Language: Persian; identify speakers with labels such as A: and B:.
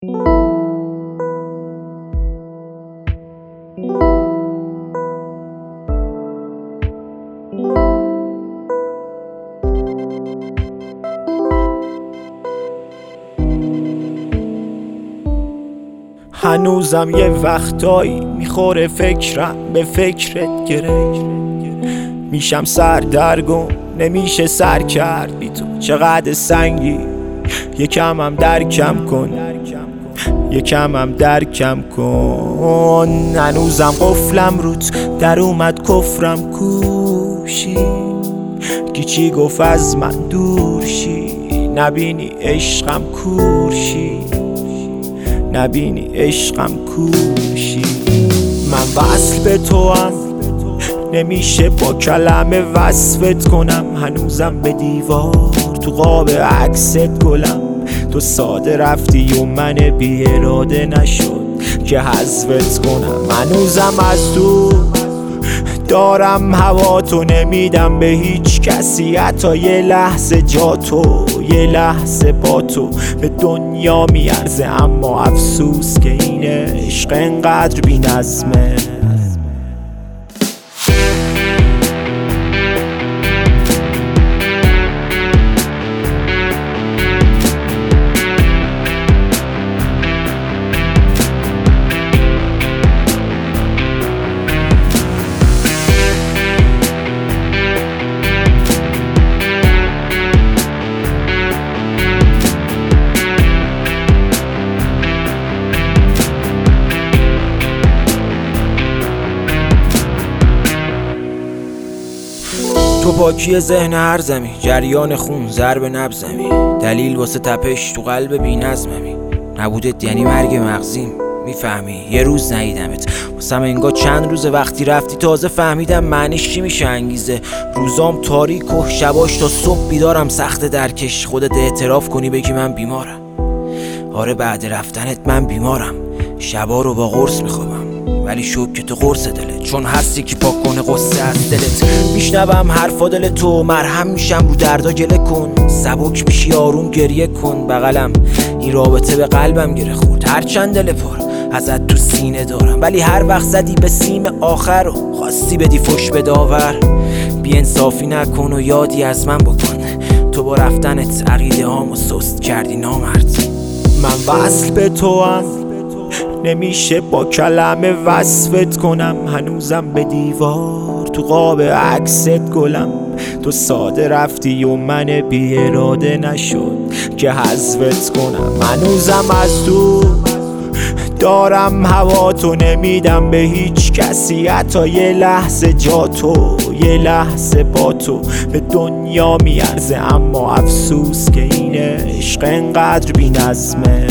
A: هنوزم یه وقتایی میخوره فکرم به فکرت گره، میشم سردرگم نمیشه سر کرد بی تو. چقدر سنگی یکم هم درکم کن، یکم هم درکم کن. هنوزم قفلم روت در اومد کفرم کوشی، گیچی گفت از من دور شی، نبینی عشقم کورشی، نبینی عشقم کورشی. من وصل به تو هم نمیشه با کلمه وصفت کنم، هنوزم به دیوار تو قاب عکست گلم. تو ساده رفتی و من بی اراده نشد که حذفت کنم. هنوزم از تو دارم هوا تو، نمیدم به هیچ کسی حتی یه لحظه جا تو، یه لحظه با تو به دنیا میارزه. اما افسوس که این عشق انقدر بی نظمه.
B: تو پاکی ذهن هر زمی، جریان خون ضرب نبضمی، دلیل واسه تپش تو قلب بی نظممی. نبودت یعنی مرگ مغزیم، میفهمی یه روز ندیدمت واسم انگار چند روزه. وقتی رفتی تازه فهمیدم معنیش چی میشه انگیزه. روزام تاریک و شباش تا صبح بیدارم، سخت درکش خودت اعتراف کنی بگی من بیمارم. آره بعد رفتنت من بیمارم، شبا رو با قرص میخوابم ولی شب که تو قرص دلت، چون هستی که پاک کنه قصه از دلت. میشنوم حرفا دل تو، مرهم میشم رو دردا گله کن. سبک میشی آروم گریه کن بغلم، این رابطه به قلبم گره خورد. هرچند دل پر ازت تو سینه دارم، ولی هر وقت زدی به سیم آخر رو خواستی بدی فش به داور. بی انصافی نکن و یادی از من بکن، تو با رفتنت عقیده هامو سست کردی نامرد.
A: من وصل به تو هم نمیشه با کلمه وصفت کنم، هنوزم به دیوار تو قاب عکست گلم. تو ساده رفتی و من بی اراده نشد که حذفت کنم. هنوزم از تو دارم هوا تو، نمیدم به هیچ کسی حتی یه لحظه جا تو، یه لحظه با تو به دنیا میارزه. اما افسوس که این عشق انقدر بی نظمه.